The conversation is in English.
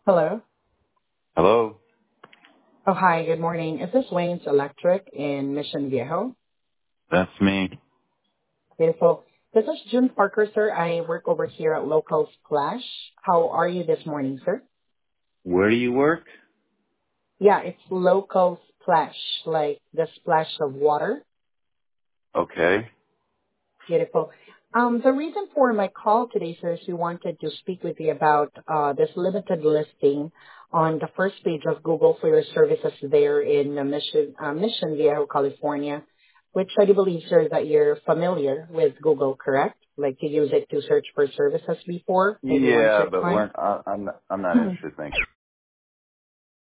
Hello. Hello, Oh, hi. Good morning. Is this Wayne's Electric in Mission Viejo? that's me. Beautiful. This is June Parker, sir. I work over here at Local Splash. How are you this morning, sir? Where do you work? Yeah, it's Local Splash, like the splash of water. Okay. Beautiful. The reason for my call today, sir, is we wanted to speak with you about this limited listing on the first page of Google for your services there in Mission Viejo, California, which I do believe, sir, that you're familiar with Google, correct? Like you use it to search for services before, maybe once Yeah, or but twice. I'm not interested. Thanks.